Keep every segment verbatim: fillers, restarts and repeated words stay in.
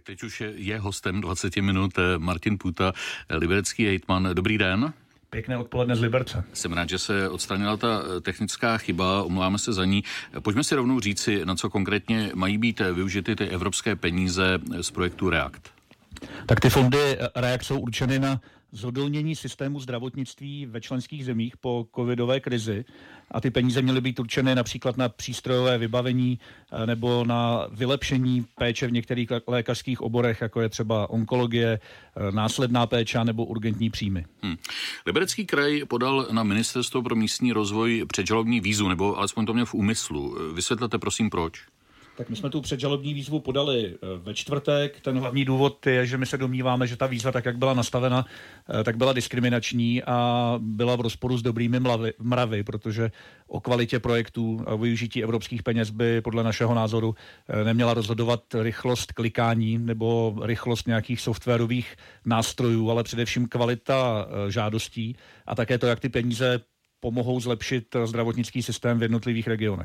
Tak teď už je hostem dvacet minut Martin Půta, liberecký hejtman. Dobrý den. Pěkné odpoledne z Liberce. Jsem rád, že se odstranila ta technická chyba, omlouváme se za ní. Pojďme si rovnou říci, na co konkrétně mají být využity ty evropské peníze z projektu REACT. Tak ty fondy REACT jsou určeny na zhodolnění systému zdravotnictví ve členských zemích po covidové krizi a ty peníze měly být určeny například na přístrojové vybavení nebo na vylepšení péče v některých lékařských oborech, jako je třeba onkologie, následná péče nebo urgentní příjmy. Hmm. Liberecký kraj podal na Ministerstvo pro místní rozvoj předžalobní výzvu, nebo alespoň to měl v úmyslu. Vysvětlete prosím proč. Tak my jsme tu předžalobní výzvu podali ve čtvrtek. Ten hlavní důvod je, že my se domníváme, že ta výzva, tak jak byla nastavena, tak byla diskriminační a byla v rozporu s dobrými mravy, mravy, protože o kvalitě projektů a využití evropských peněz by podle našeho názoru neměla rozhodovat rychlost klikání nebo rychlost nějakých softwarových nástrojů, ale především kvalita žádostí a také to, jak ty peníze pomohou zlepšit zdravotnický systém v jednotlivých regionech.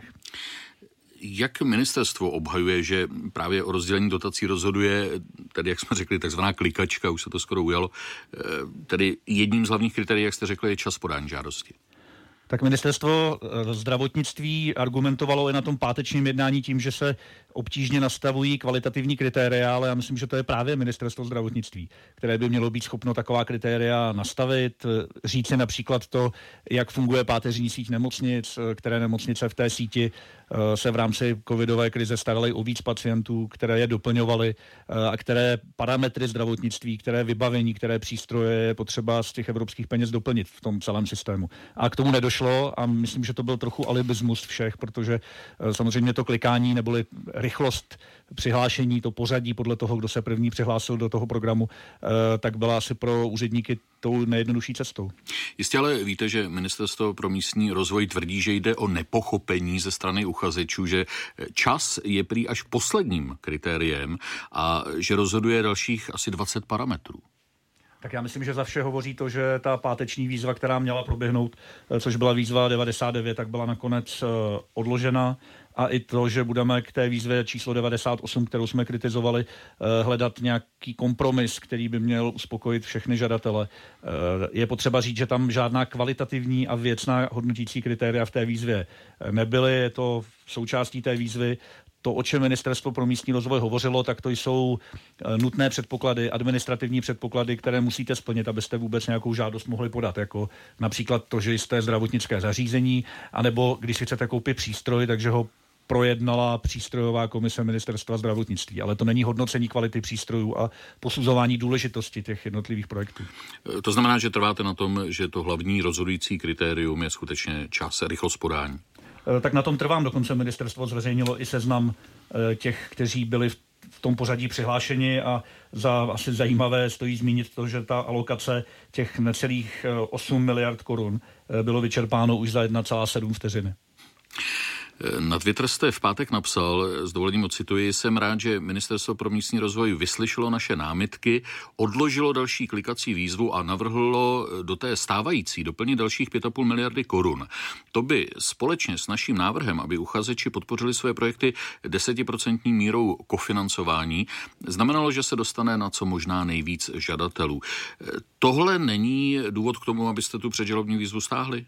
Jak ministerstvo obhajuje, že právě o rozdělení dotací rozhoduje, tedy jak jsme řekli, takzvaná klikačka, už se to skoro ujalo, tedy jedním z hlavních kritérií, jak jste řekli, je čas podání žádosti? Tak ministerstvo zdravotnictví argumentovalo i na tom pátečním jednání tím, že se obtížně nastavují kvalitativní kritéria, ale já myslím, že to je právě ministerstvo zdravotnictví, které by mělo být schopno taková kritéria nastavit, říci například to, jak funguje páteřní síť nemocnic, které nemocnice v té síti se v rámci covidové krize staraly o víc pacientů, které je doplňovaly a které parametry zdravotnictví, které vybavení, které přístroje je potřeba z těch evropských peněz doplnit v tom celém systému. A k tomu nedošlo a myslím, že to byl trochu alibismus všech, protože samozřejmě to klikání neboli rychlost přihlášení, to pořadí podle toho, kdo se první přihlásil do toho programu, tak byla asi pro úředníky tou nejjednodušší cestou. Jistě ale víte, že Ministerstvo pro místní rozvoj tvrdí, že jde o nepochopení ze strany uchazečů, že čas je prý až posledním kritériem a že rozhoduje dalších asi dvacet parametrů. Tak já myslím, že za vše hovoří to, že ta páteční výzva, která měla proběhnout, což byla výzva devadesát devět, tak byla nakonec odložena. A i to, že budeme k té výzvě číslo devadesát osm, kterou jsme kritizovali, hledat nějaký kompromis, který by měl uspokojit všechny žadatele. Je potřeba říct, že tam žádná kvalitativní a věcná hodnotící kritéria v té výzvě nebyly. Je to součástí té výzvy. To, o čem Ministerstvo pro místní rozvoj hovořilo, tak to jsou nutné předpoklady, administrativní předpoklady, které musíte splnit, abyste vůbec nějakou žádost mohli podat, jako například to, že jste zdravotnické zařízení, anebo když si chcete koupit přístroj, takže ho projednala přístrojová komise Ministerstva zdravotnictví. Ale to není hodnocení kvality přístrojů a posuzování důležitosti těch jednotlivých projektů. To znamená, že trváte na tom, že to hlavní rozhodující kritérium je skutečně čas, rychlost podání. Tak na tom trvám. Dokonce ministerstvo zveřejnilo i seznam těch, kteří byli v tom pořadí přihlášeni a za asi zajímavé stojí zmínit to, že ta alokace těch necelých osm miliard korun bylo vyčerpáno už za jedna celá sedm vteřiny. Na Twitter jste v pátek napsal, s dovolením ocituji, jsem rád, že Ministerstvo pro místní rozvoj vyslyšelo naše námitky, odložilo další klikací výzvu a navrhlo do té stávající doplnit dalších pět a půl miliardy korun. To by společně s naším návrhem, aby uchazeči podpořili své projekty desetiprocentní mírou kofinancování, znamenalo, že se dostane na co možná nejvíc žadatelů. Tohle není důvod k tomu, abyste tu předžalobní výzvu stáhli?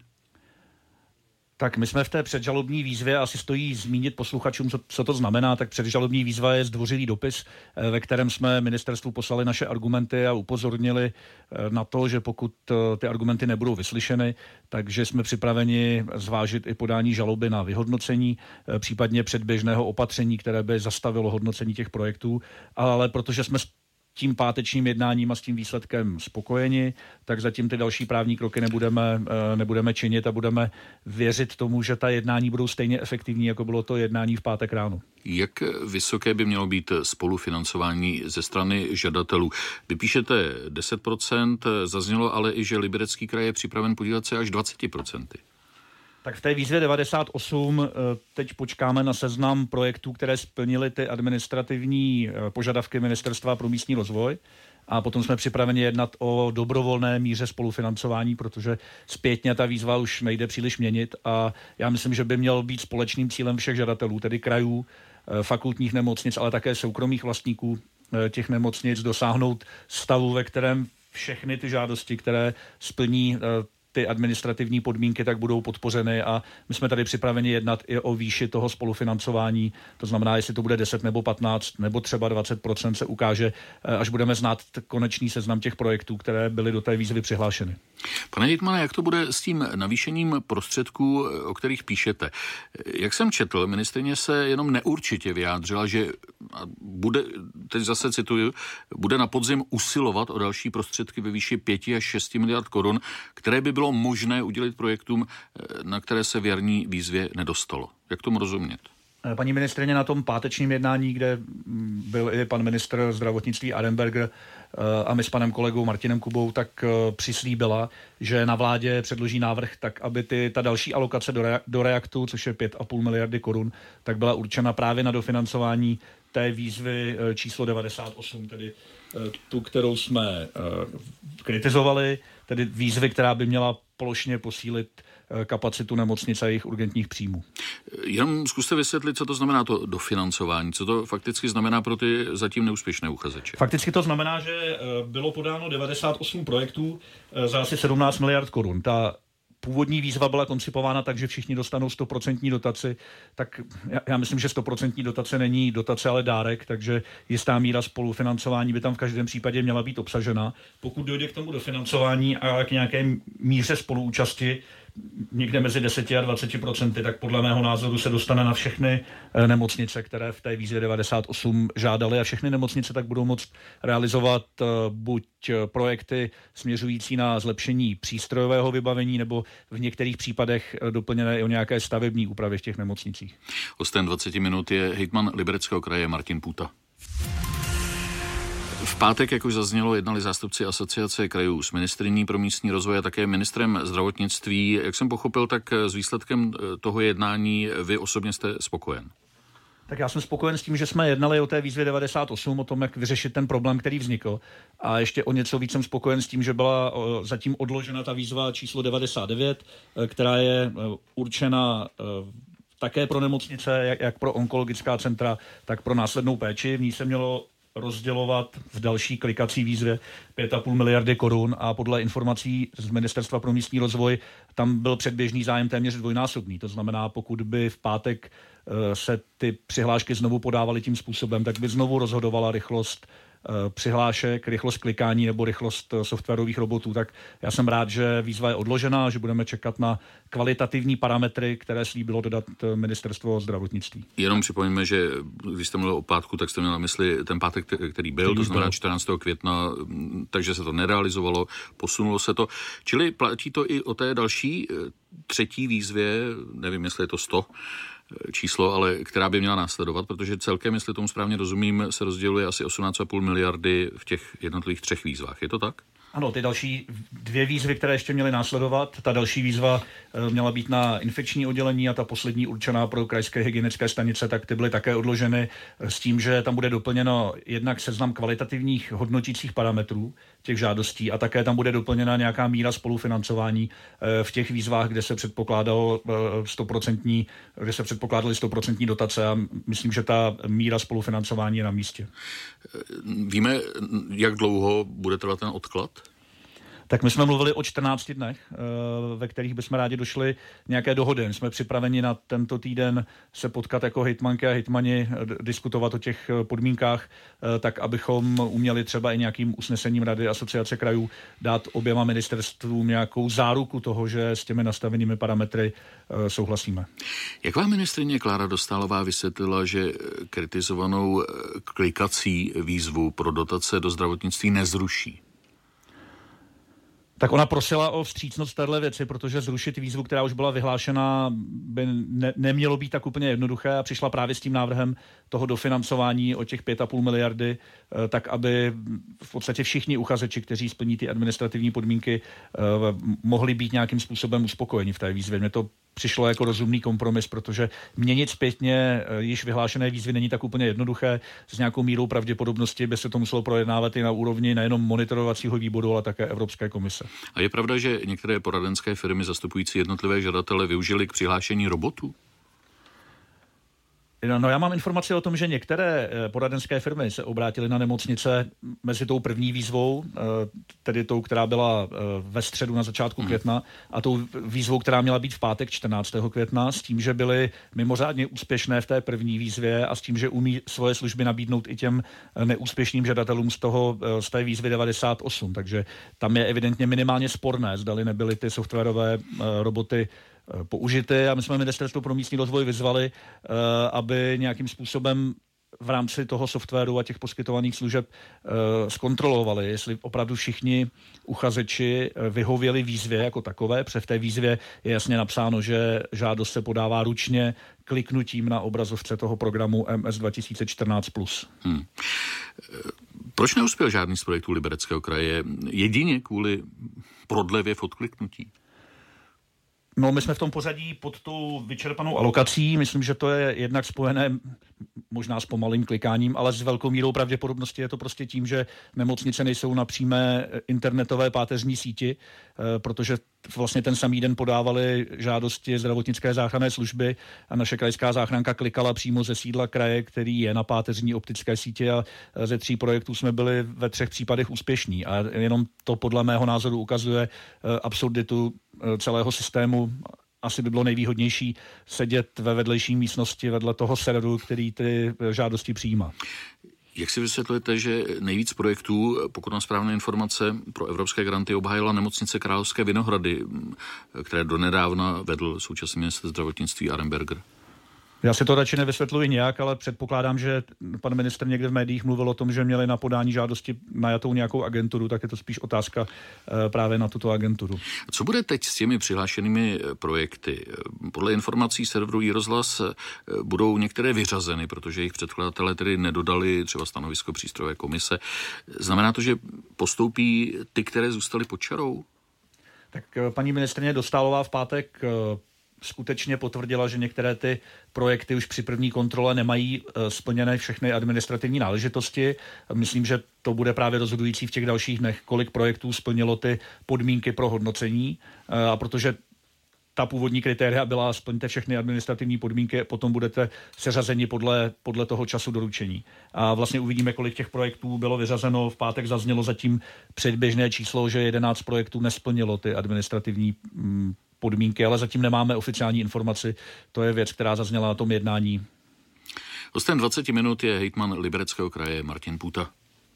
Tak my jsme v té předžalobní výzvě, asi stojí zmínit posluchačům, co, co to znamená, tak předžalobní výzva je zdvořilý dopis, ve kterém jsme ministerstvu poslali naše argumenty a upozornili na to, že pokud ty argumenty nebudou vyslyšeny, takže jsme připraveni zvážit i podání žaloby na vyhodnocení, případně předběžného opatření, které by zastavilo hodnocení těch projektů, ale protože jsme tím pátečním jednáním a s tím výsledkem spokojeni, tak zatím ty další právní kroky nebudeme, nebudeme činit a budeme věřit tomu, že ta jednání budou stejně efektivní, jako bylo to jednání v pátek ráno. Jak vysoké by mělo být spolufinancování ze strany žadatelů? Vypíšete deset procent, zaznělo ale i, že Liberecký kraj je připraven podílet se až dvacet procent. Tak v té výzvě devadesát osm teď počkáme na seznam projektů, které splnily ty administrativní požadavky Ministerstva pro místní rozvoj. A potom jsme připraveni jednat o dobrovolné míře spolufinancování, protože zpětně ta výzva už nejde příliš měnit. A já myslím, že by měl být společným cílem všech žadatelů, tedy krajů, fakultních nemocnic, ale také soukromých vlastníků těch nemocnic dosáhnout stavu, ve kterém všechny ty žádosti, které splní ty administrativní podmínky, tak budou podpořeny a my jsme tady připraveni jednat i o výši toho spolufinancování. To znamená, jestli to bude deset nebo patnáct nebo třeba dvacet procent se ukáže, až budeme znát konečný seznam těch projektů, které byly do té výzvy přihlášeny. Pane hejtmane, jak to bude s tím navýšením prostředků, o kterých píšete? Jak jsem četl, ministryně se jenom neurčitě vyjádřila, že bude, teď zase cituju, bude na podzim usilovat o další prostředky ve výši pět až šest miliard korun, které by bylo možné udělit projektům, na které se v jarní výzvě nedostalo. Jak tomu rozumět? Paní ministryně na tom pátečním jednání, kde byl i pan ministr zdravotnictví Arenberger a my s panem kolegou Martinem Kubou, tak přislíbila, že na vládě předloží návrh tak, aby ty, ta další alokace do, rea, do reaktu, což je pět a půl miliardy korun, tak byla určena právě na dofinancování té výzvy číslo devadesát osm, tedy tu, kterou jsme kritizovali, tedy výzvy, která by měla plošně posílit kapacitu nemocnic a jejich urgentních příjmů. Jenom zkuste vysvětlit, co to znamená to dofinancování, co to fakticky znamená pro ty zatím neúspěšné uchazeče. Fakticky to znamená, že bylo podáno devadesát osm projektů za asi sedmnáct miliard korun. Ta původní výzva byla koncipována tak, že všichni dostanou sto procent dotaci, tak já, já myslím, že sto procent dotace není dotace, ale dárek, takže jistá míra spolufinancování by tam v každém případě měla být obsažena. Pokud dojde k tomu dofinancování a k nějaké míře spoluúčasti, někde mezi deset a dvacet procenty, tak podle mého názoru se dostane na všechny nemocnice, které v té výzvě devadesát osm žádaly a všechny nemocnice tak budou moct realizovat buď projekty směřující na zlepšení přístrojového vybavení nebo v některých případech doplněné i o nějaké stavební úpravy v těch nemocnicích. Hostem dvacet minut je hejtman Libereckého kraje Martin Půta. V pátek, jak už zaznělo, jednali zástupci Asociace krajů s ministryní pro místní rozvoj a také ministrem zdravotnictví. Jak jsem pochopil, tak s výsledkem toho jednání vy osobně jste spokojen? Tak já jsem spokojen s tím, že jsme jednali o té výzvě devadesát osm, o tom, jak vyřešit ten problém, který vznikl. A ještě o něco víc jsem spokojen s tím, že byla zatím odložena ta výzva číslo devadesát devět, která je určena také pro nemocnice, jak pro onkologická centra, tak pro následnou péči. V ní se mělo rozdělovat v další klikací výzvě pět a půl miliardy korun a podle informací z Ministerstva pro místní rozvoj tam byl předběžný zájem téměř dvojnásobný. To znamená, pokud by v pátek se ty přihlášky znovu podávaly tím způsobem, tak by znovu rozhodovala rychlost přihlášek, rychlost klikání nebo rychlost softwarových robotů, tak já jsem rád, že výzva je odložená, že budeme čekat na kvalitativní parametry, které slíbilo dodat Ministerstvo zdravotnictví. Jenom připomeňme, že když jste mluvil o pátku, tak jste měl na mysli ten pátek, který byl, to znamená čtrnáctého května, takže se to nerealizovalo, posunulo se to. Čili platí to i o té další třetí výzvě, nevím, jestli je to sto číslo, ale která by měla následovat, protože celkem, jestli tomu správně rozumím, se rozděluje asi osmnáct a půl miliardy v těch jednotlivých třech výzvách. Je to tak? Ano, ty další dvě výzvy, které ještě měly následovat, ta další výzva měla být na infekční oddělení a ta poslední určená pro krajské hygienické stanice, tak ty byly také odloženy s tím, že tam bude doplněno jednak seznam kvalitativních hodnotících parametrů těch žádostí a také tam bude doplněna nějaká míra spolufinancování v těch výzvách, kde se předpokládalo sto procent, kde se předpokládaly sto procent dotace a myslím, že ta míra spolufinancování je na místě. Víme, jak dlouho bude trvat ten odklad? Tak my jsme mluvili o čtrnácti dnech, ve kterých bychom rádi došli nějaké dohody. My jsme připraveni na tento týden se potkat jako hejtmanky a hejtmani, diskutovat o těch podmínkách, tak abychom uměli třeba i nějakým usnesením Rady Asociace krajů dát oběma ministerstvům nějakou záruku toho, že s těmi nastavenými parametry souhlasíme. Jak vám ministryně Klára Dostálová vysvětlila, že kritizovanou klikací výzvu pro dotace do zdravotnictví nezruší? Tak ona prosila o vstřícnost téhle věci, protože zrušit výzvu, která už byla vyhlášena, by ne, nemělo být tak úplně jednoduché a přišla právě s tím návrhem toho dofinancování o těch pět a půl miliardy, tak aby v podstatě všichni uchazeči, kteří splní ty administrativní podmínky, mohli být nějakým způsobem uspokojeni v té výzvě. Mně to přišlo jako rozumný kompromis, protože měnit zpětně již vyhlášené výzvy není tak úplně jednoduché. S nějakou mírou pravděpodobnosti by se to muselo projednávat i na úrovni nejenom monitorovacího výboru, ale také Evropské komise. A je pravda, že některé poradenské firmy zastupující jednotlivé žadatele využily k přihlášení robotů? No já mám informaci o tom, že některé poradenské firmy se obrátily na nemocnice mezi tou první výzvou, tedy tou, která byla ve středu na začátku května, a tou výzvou, která měla být v pátek čtrnáctého května, s tím, že byly mimořádně úspěšné v té první výzvě a s tím, že umí svoje služby nabídnout i těm neúspěšným žadatelům z, toho, z té výzvy devadesát osm. Takže tam je evidentně minimálně sporné, zdali nebyly ty softwarové roboty použity, a my jsme Ministerstvo pro místní rozvoj vyzvali, aby nějakým způsobem v rámci toho softwaru a těch poskytovaných služeb zkontrolovali, jestli opravdu všichni uchazeči vyhověli výzvě jako takové, protože v té výzvě je jasně napsáno, že žádost se podává ručně kliknutím na obrazovce toho programu M S dva tisíce čtrnáct plus. Hmm. Proč neuspěl žádný z projektů Libereckého kraje? Jedině kvůli prodlevě v odkliknutí? No, my jsme v tom pořadí pod tu vyčerpanou alokací. Myslím, že to je jednak spojené možná s pomalým klikáním, ale s velkou mírou pravděpodobnosti je to prostě tím, že nemocnice nejsou na přímé internetové páteřní síti, protože vlastně ten samý den podávali žádosti zdravotnické záchranné služby a naše krajská záchranka klikala přímo ze sídla kraje, který je na páteřní optické sítě, a ze tří projektů jsme byli ve třech případech úspěšní. A jenom to podle mého názoru ukazuje absurditu celého systému. Asi by bylo nejvýhodnější sedět ve vedlejší místnosti vedle toho serveru, který ty žádosti přijímá. Jak si vysvětlujete, že nejvíc projektů, pokud mám správné informace, pro evropské granty obhájila nemocnice Královské Vinohrady, které donedávna vedl současný ministr zdravotnictví Arenberger? Já si to radši nevysvětluji nějak, ale předpokládám, že pan ministr někde v médiích mluvil o tom, že měli na podání žádosti najatou nějakou agenturu, tak je to spíš otázka právě na tuto agenturu. Co bude teď s těmi přihlášenými projekty? Podle informací serveru iRozhlas budou některé vyřazeny, protože jejich předkladatelé tedy nedodali třeba stanovisko přístrojové komise. Znamená to, že postoupí ty, které zůstaly pod čarou? Tak paní ministryně Dostálová v pátek skutečně potvrdila, že některé ty projekty už při první kontrole nemají splněné všechny administrativní náležitosti. Myslím, že to bude právě rozhodující v těch dalších dnech, kolik projektů splnilo ty podmínky pro hodnocení. A protože ta původní kritéria byla splňte všechny administrativní podmínky, potom budete seřazeni podle, podle toho času doručení. A vlastně uvidíme, kolik těch projektů bylo vyřazeno. V pátek zaznělo zatím předběžné číslo, že jedenáct projektů nesplnilo ty administrativní mm, podmínky, ale zatím nemáme oficiální informaci. To je věc, která zazněla na tom jednání. Hostem dvacet minut je hejtman Libereckého kraje Martin Půta.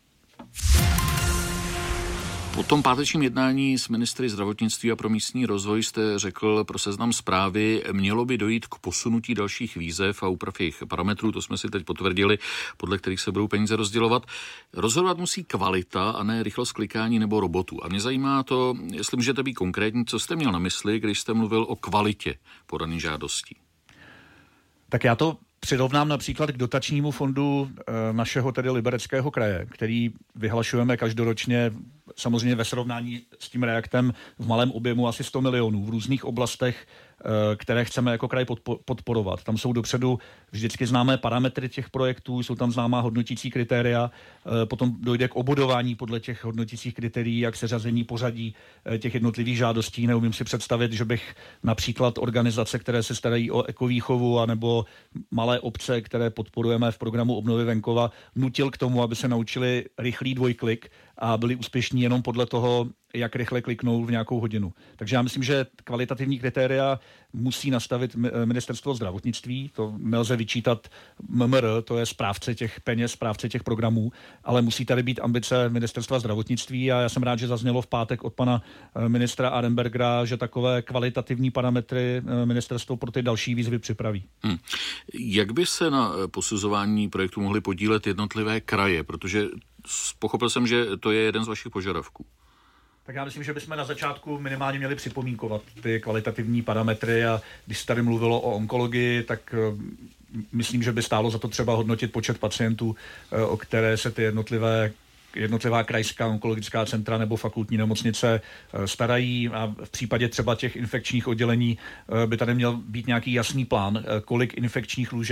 Po tom pátečním jednání s ministry zdravotnictví a pro místní rozvoj jste řekl pro Seznam Zprávy, mělo by dojít k posunutí dalších výzev a úprav jejich parametrů, to jsme si teď potvrdili, podle kterých se budou peníze rozdělovat. Rozhodovat musí kvalita a ne rychlost klikání nebo robotů. A mě zajímá to, jestli můžete být konkrétní, co jste měl na mysli, když jste mluvil o kvalitě podaných žádostí. Tak já to přirovnám například k dotačnímu fondu našeho tedy Libereckého kraje, který vyhlašujeme každoročně samozřejmě ve srovnání s tím reaktem v malém objemu asi sto milionů v různých oblastech, které chceme jako kraj podporovat. Tam jsou dopředu vždycky známé parametry těch projektů, jsou tam známá hodnotící kritéria, potom dojde k obodování podle těch hodnotících kritérií, jak seřazení pořadí těch jednotlivých žádostí. Neumím si představit, že bych například organizace, které se starají o ekovýchovu, anebo malé obce, které podporujeme v programu Obnovy venkova, nutil k tomu, aby se naučili rychlý dvojklik a byli úspěšní jenom podle toho, jak rychle kliknou v nějakou hodinu. Takže já myslím, že kvalitativní kritéria musí nastavit Ministerstvo zdravotnictví, to nelze vyčítat M M R, to je správce těch peněz, správce těch programů, ale musí tady být ambice Ministerstva zdravotnictví a já jsem rád, že zaznělo v pátek od pana ministra Arenbergera, že takové kvalitativní parametry ministerstvo pro ty další výzvy připraví. Hmm. Jak by se na posuzování projektu mohly podílet jednotlivé kraje, protože pochopil jsem, že to je jeden z vašich požadavků. Tak já myslím, že bychom na začátku minimálně měli připomínkovat ty kvalitativní parametry a když se tady mluvilo o onkologii, tak myslím, že by stálo za to třeba hodnotit počet pacientů, o které se ty jednotlivé jednotlivá krajská onkologická centra nebo fakultní nemocnice starají a v případě třeba těch infekčních oddělení by tady měl být nějaký jasný plán, kolik infekčních lůžek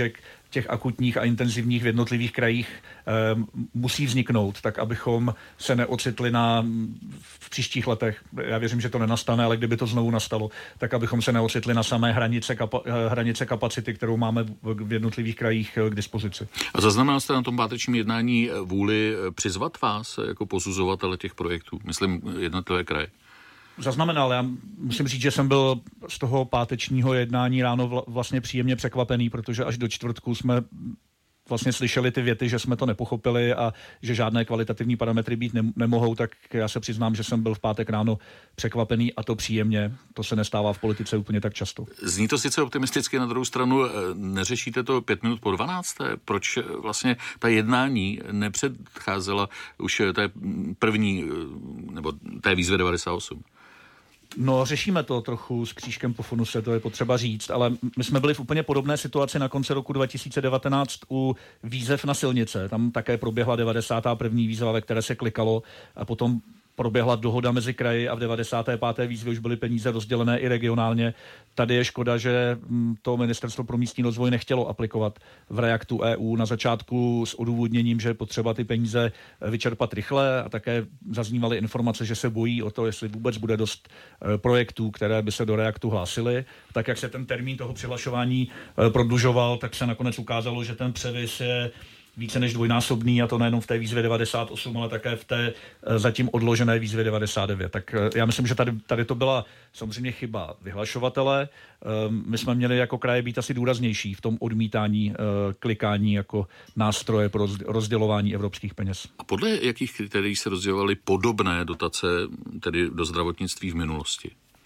těch akutních a intenzivních v jednotlivých krajích musí vzniknout, tak abychom se neocitli na, v příštích letech, já věřím, že to nenastane, ale kdyby to znovu nastalo, tak abychom se neocitli na samé hranice, kapa, hranice kapacity, kterou máme v jednotlivých krajích k dispozici. A zaznamenal jste na tom pátečním jednání vůli přizvat vás jako posuzovatele těch projektů, myslím jednotlivé kraje? Zaznamenal. Já musím říct, že jsem byl z toho pátečního jednání ráno vlastně příjemně překvapený, protože až do čtvrtku jsme vlastně slyšeli ty věty, že jsme to nepochopili a že žádné kvalitativní parametry být nemohou, tak já se přiznám, že jsem byl v pátek ráno překvapený a to příjemně. To se nestává v politice úplně tak často. Zní to sice optimisticky, na druhou stranu neřešíte to pět minut po dvanácté? Proč vlastně ta jednání nepředcházela už té první, nebo té výzvy devadesát osm? No, řešíme to trochu s křížkem po funuse, to je potřeba říct, ale my jsme byli v úplně podobné situaci na konci roku dva tisíce devatenáct u výzev na silnice. Tam také proběhla devadesátá první výzva, ve které se klikalo a potom proběhla dohoda mezi kraji a v devadesáté páté výzvě už byly peníze rozdělené i regionálně. Tady je škoda, že to Ministerstvo pro místní rozvoj nechtělo aplikovat v Reaktu E U na začátku s odůvodněním, že je potřeba ty peníze vyčerpat rychle a také zaznívaly informace, že se bojí o to, jestli vůbec bude dost projektů, které by se do Reaktu hlásily. Tak jak se ten termín toho přihlašování prodlužoval, tak se nakonec ukázalo, že ten převis je více než dvojnásobný, a to nejenom v té výzvě devadesát osm, ale také v té zatím odložené výzvě devadesát devět. Tak já myslím, že tady, tady to byla samozřejmě chyba vyhlašovatele. My jsme měli jako kraje být asi důraznější v tom odmítání klikání jako nástroje pro rozdělování evropských peněz. A podle jakých kritérií se rozdělovaly podobné dotace, tedy do zdravotnictví v minulosti?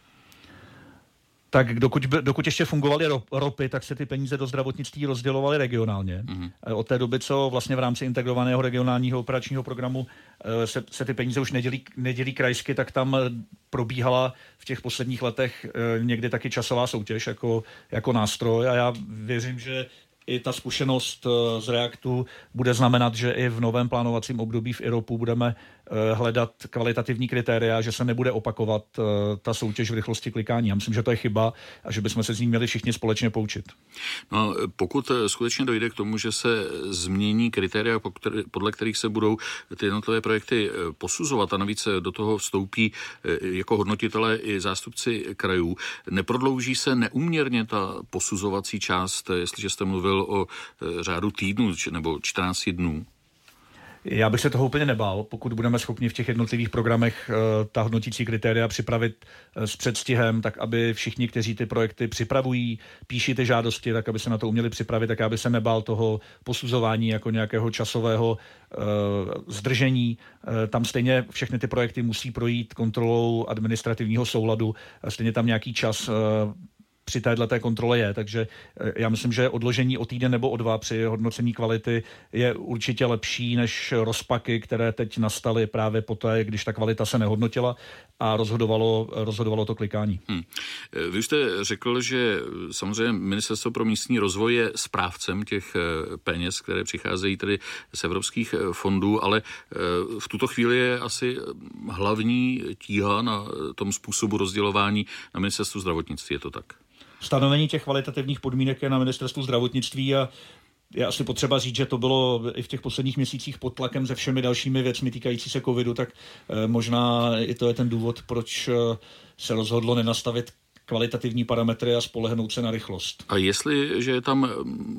Tak dokud, dokud ještě fungovaly ropy, tak se ty peníze do zdravotnictví rozdělovaly regionálně. Mm-hmm. Od té doby, co vlastně v rámci integrovaného regionálního operačního programu se, se ty peníze už nedělí, nedělí krajsky, tak tam probíhala v těch posledních letech někdy taky časová soutěž jako, jako nástroj a já věřím, že i ta zkušenost z Reaktu bude znamenat, že i v novém plánovacím období v IROPu budeme hledat kvalitativní kritéria, že se nebude opakovat ta soutěž v rychlosti klikání. Já myslím, že to je chyba a že bychom se z ní měli všichni společně poučit. No, pokud skutečně dojde k tomu, že se změní kritéria, podle kterých se budou ty jednotlivé projekty posuzovat a navíc do toho vstoupí jako hodnotitelé i zástupci krajů, neprodlouží se neúměrně ta posuzovací část, jestliže jste mluvil o řádu týdnů nebo čtrnácti dnů? Já bych se toho úplně nebál, pokud budeme schopni v těch jednotlivých programech uh, ta hodnotící kritéria připravit uh, s předstihem, tak aby všichni, kteří ty projekty připravují, píší ty žádosti, tak aby se na to uměli připravit, tak aby se nebál toho posuzování jako nějakého časového uh, zdržení. Uh, tam stejně všechny ty projekty musí projít kontrolou administrativního souladu, uh, stejně tam nějaký čas uh, při téhleté kontrole je, takže já myslím, že odložení o týden nebo o dva při hodnocení kvality je určitě lepší než rozpaky, které teď nastaly právě poté, když ta kvalita se nehodnotila a rozhodovalo, rozhodovalo to klikání. Hmm. Vy jste řekl, že samozřejmě Ministerstvo pro místní rozvoj je správcem těch peněz, které přicházejí tedy z evropských fondů, ale v tuto chvíli je asi hlavní tíha na tom způsobu rozdělování na Ministerstvu zdravotnictví, je to tak? Stanovení těch kvalitativních podmínek je na Ministerstvu zdravotnictví a je asi potřeba říct, že to bylo i v těch posledních měsících pod tlakem se všemi dalšími věcmi týkající se covidu, tak možná i to je ten důvod, proč se rozhodlo nenastavit kvalitativní parametry a spolehnout se na rychlost. A jestli, že je tam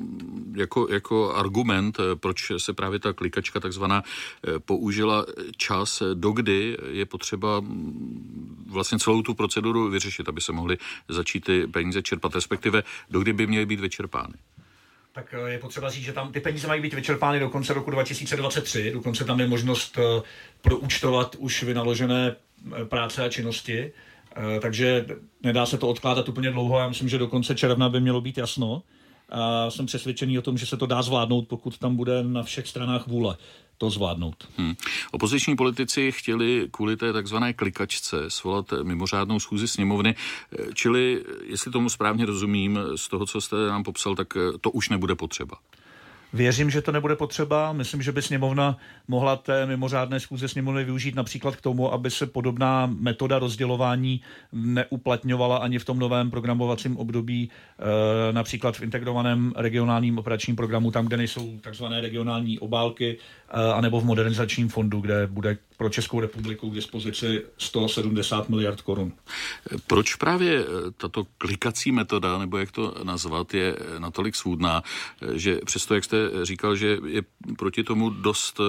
jako, jako argument, proč se právě ta klikačka takzvaná použila čas, dokdy je potřeba vlastně celou tu proceduru vyřešit, aby se mohly začít ty peníze čerpat, respektive dokdy by měly být vyčerpány? Tak je potřeba říct, že tam ty peníze mají být vyčerpány do konce roku dva tisíce dvacet tři, dokonce tam je možnost proúčtovat už vynaložené práce a činnosti, takže nedá se to odkládat úplně dlouho. Já myslím, že do konce června by mělo být jasno. A jsem přesvědčený o tom, že se to dá zvládnout, pokud tam bude na všech stranách vůle to zvládnout. Hmm. Opoziční politici chtěli kvůli té takzvané klikačce svolat mimořádnou schůzi sněmovny, čili, jestli tomu správně rozumím, z toho, co jste nám popsal, tak to už nebude potřeba. Věřím, že to nebude potřeba. Myslím, že by sněmovna mohla té mimořádné schůze sněmovny využít například k tomu, aby se podobná metoda rozdělování neuplatňovala ani v tom novém programovacím období, například v integrovaném regionálním operačním programu, tam, kde nejsou takzvané regionální obálky, anebo v modernizačním fondu, kde bude pro Českou republiku k dispozici sto sedmdesát miliard korun. Proč právě tato klikací metoda, nebo jak to nazvat, je natolik svůdná, že přesto, jak jste říkal, že je proti tomu dost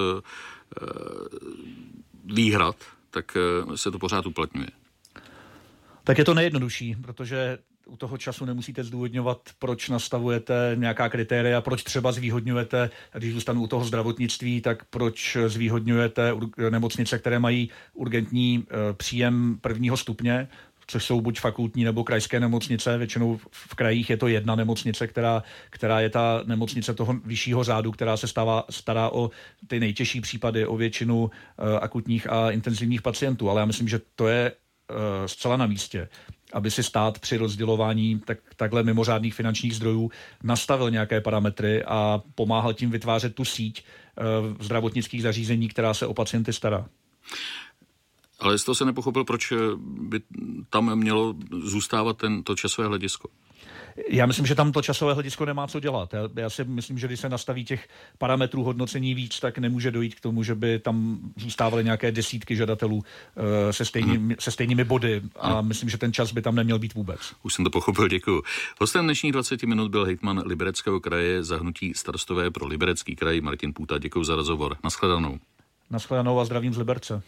výhrad, tak se to pořád uplatňuje? Tak je to nejjednodušší, protože u toho času nemusíte zdůvodňovat, proč nastavujete nějaká kritéria, proč třeba zvýhodňujete, když zůstanu u toho zdravotnictví, tak proč zvýhodňujete nemocnice, které mají urgentní příjem prvního stupně, což jsou buď fakultní nebo krajské nemocnice. Většinou v krajích je to jedna nemocnice, která, která je ta nemocnice toho vyššího řádu, která se stává, stará o ty nejtěžší případy, o většinu uh, akutních a intenzivních pacientů. Ale já myslím, že to je uh, zcela na místě, aby si stát při rozdělování tak, takhle mimořádných finančních zdrojů nastavil nějaké parametry a pomáhal tím vytvářet tu síť uh, zdravotnických zařízení, která se o pacienty stará. Ale z toho se nepochopil, proč by tam mělo zůstávat tento časové hledisko. Já myslím, že tam to časové hledisko nemá co dělat. Já, já si myslím, že když se nastaví těch parametrů hodnocení víc, tak nemůže dojít k tomu, že by tam zůstávaly nějaké desítky žadatelů uh, se, stejný, hmm. se stejnými body a hmm. myslím, že ten čas by tam neměl být vůbec. Už jsem to pochopil, děkuju. Hostem dnešních dvacet minut byl hejtman Libereckého kraje za hnutí Starostové pro Liberecký kraj Martin Půta. Děkuju za rozhovor. Naschledanou. Naschledanou a zdravím z Liberce.